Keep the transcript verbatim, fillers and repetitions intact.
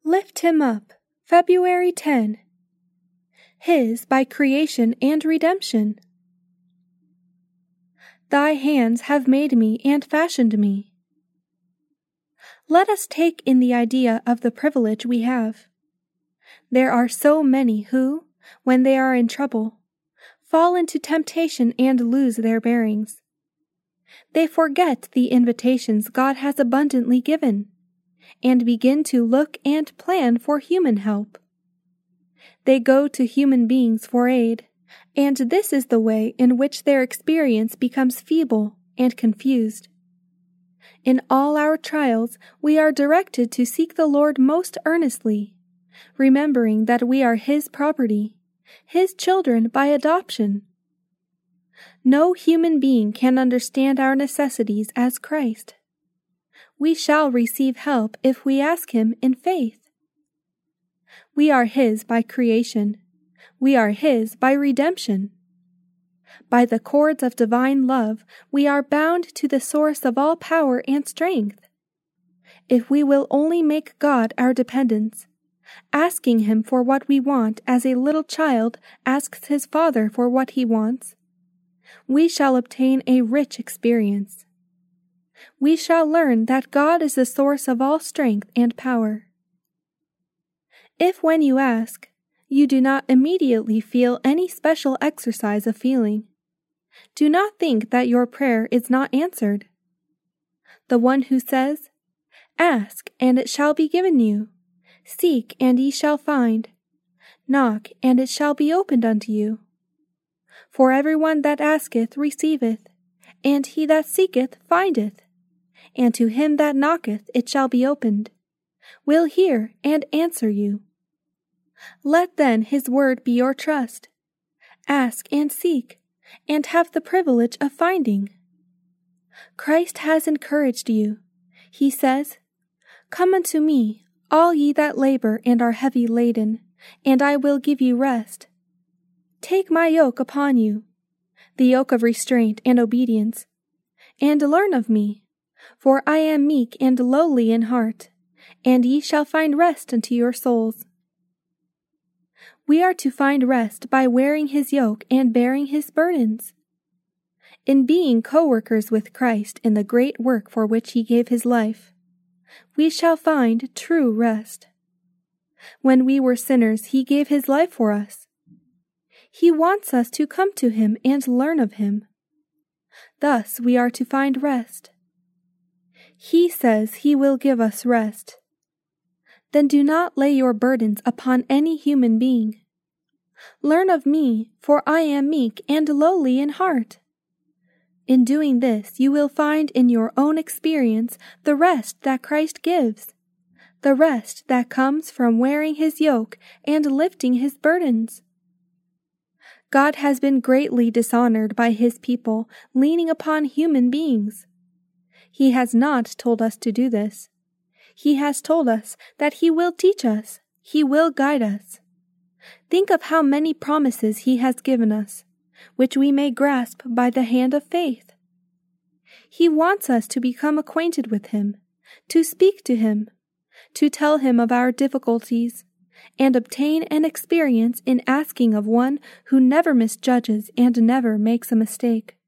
Lift him up, February tenth. His by creation and redemption. Thy hands have made me and fashioned me. Let us take in the idea of the privilege we have. There are so many who, when they are in trouble, fall into temptation and lose their bearings. They forget the invitations God has abundantly given, and begin to look and plan for human help. They go to human beings for aid, and this is the way in which their experience becomes feeble and confused. In all our trials, we are directed to seek the Lord most earnestly, remembering that we are His property, His children by adoption. No human being can understand our necessities as Christ. We shall receive help if we ask Him in faith. We are His by creation. We are His by redemption. By the cords of divine love, we are bound to the source of all power and strength. If we will only make God our dependence, asking Him for what we want as a little child asks his father for what he wants, we shall obtain a rich experience. We shall learn that God is the source of all strength and power. If when you ask, you do not immediately feel any special exercise of feeling, do not think that your prayer is not answered. The one who says, "Ask, and it shall be given you. Seek, and ye shall find. Knock, and it shall be opened unto you. For every one that asketh receiveth, and he that seeketh findeth, and to him that knocketh it shall be opened," will hear and answer you. Let then His word be your trust. Ask and seek, and have the privilege of finding. Christ has encouraged you. He says, "Come unto me, all ye that labor and are heavy laden, and I will give you rest. Take my yoke upon you, the yoke of restraint and obedience, and learn of me, for I am meek and lowly in heart, and ye shall find rest unto your souls." We are to find rest by wearing His yoke and bearing His burdens. In being co-workers with Christ in the great work for which He gave His life, we shall find true rest. When we were sinners, He gave His life for us. He wants us to come to Him and learn of Him. Thus we are to find rest. He says He will give us rest. Then do not lay your burdens upon any human being. Learn of me, for I am meek and lowly in heart. In doing this, you will find in your own experience the rest that Christ gives, the rest that comes from wearing His yoke and lifting His burdens. God has been greatly dishonored by His people leaning upon human beings. He has not told us to do this. He has told us that He will teach us, He will guide us. Think of how many promises He has given us, which we may grasp by the hand of faith. He wants us to become acquainted with Him, to speak to Him, to tell Him of our difficulties, and obtain an experience in asking of one who never misjudges and never makes a mistake.